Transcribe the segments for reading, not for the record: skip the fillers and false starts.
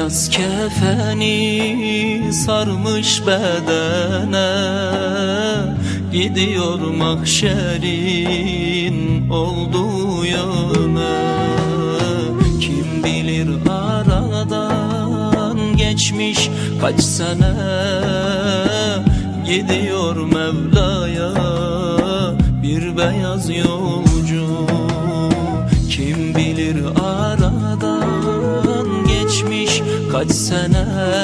beyaz kefeni sarmış bedene, gidiyor mahşerin olduğu yana. Kim bilir aradan geçmiş kaç sene, gidiyor Mevla'ya bir beyaz yolcu. Kim bilir aradan geçmiş kaç sene,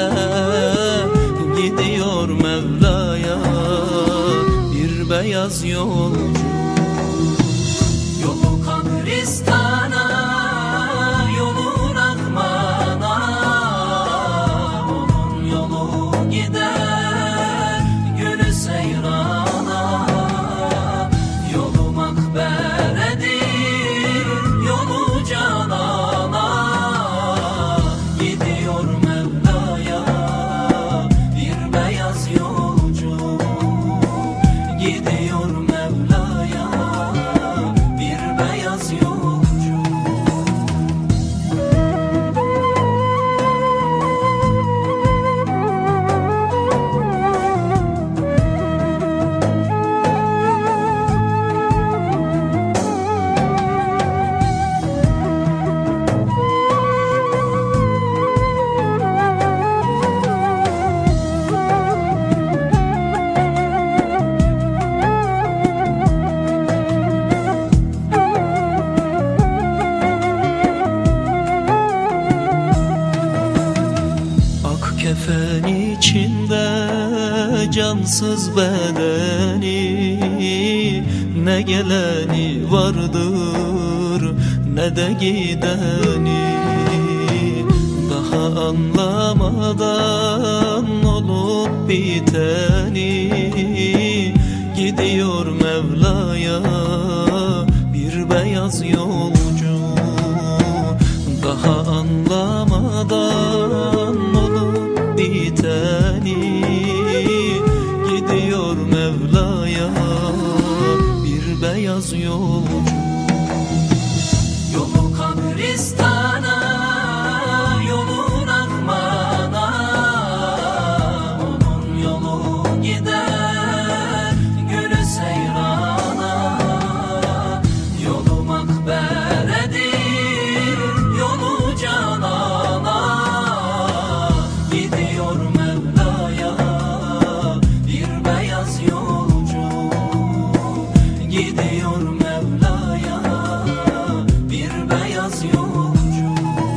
gidiyor Mevla'ya bir beyaz yolcu. Yolu kabristana, yolu Rahman'a, onun yolu gider gülü seyrana. Yolu makberedir, yolu canana, gidiyor Mevla'ya bir beyaz yolcu. Gidiyor Mevla'ya bir beyaz yolcu. Kefen içinde cansız bedeni, ne geleni vardır ne de gideni. Daha anlamadan olup biteni, gidiyor Mevla'ya bir beyaz yolcu. Daha anlamadan biteni, gidiyor Mevla'ya bir beyaz yolcu. Yolu kabristana, yolu Rahman'a, onun yolu gider gülü seyrana. Yolu makberedir, yolu canana, gidiyor Mevla'ya bir beyaz yolcu. Gidiyor Mevla'ya bir beyaz yolcu.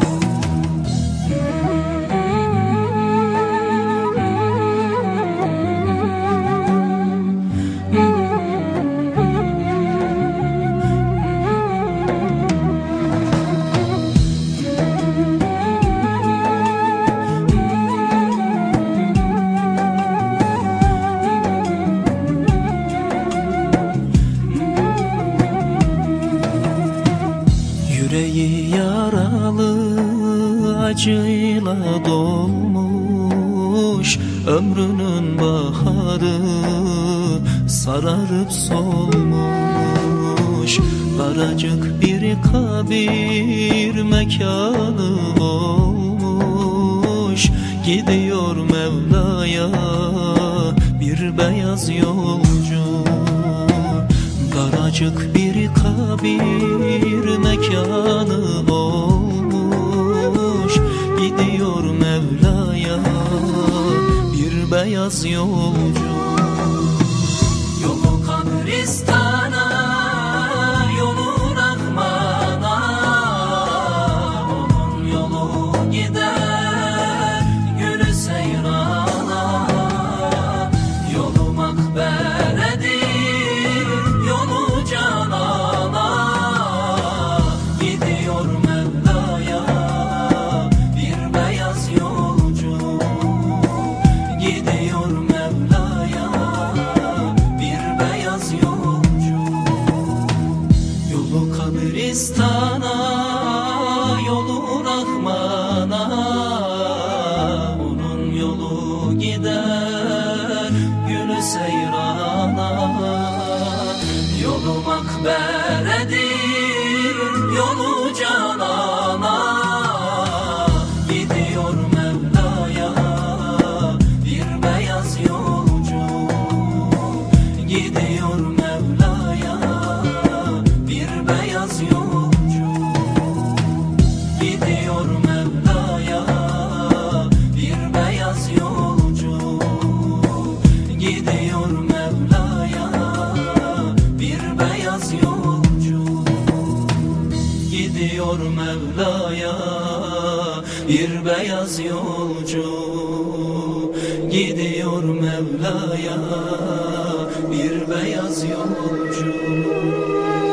Yüreği yaralı, acıyla dolmuş, ömrünün baharı sararıp solmuş. Daracık bir kabir mekanı olmuş, gidiyor Mevla'ya bir beyaz yolcu. Daracık bir kabir mekanı olmuş, gidiyor Mevla'ya bir beyaz yolcu. Yolu kabristana, yolu Rahman'a, onun yolu gider gülü seyrana. Yolu makberedir, yolu canana, gidiyor Mevla'ya bir beyaz yolcu. Gidiyor Mevla'ya bir beyaz yolcu. beyaz yolcu. Gidiyor Mevla'ya bir beyaz yolcu. Gidiyor Mevla'ya bir beyaz yolcu.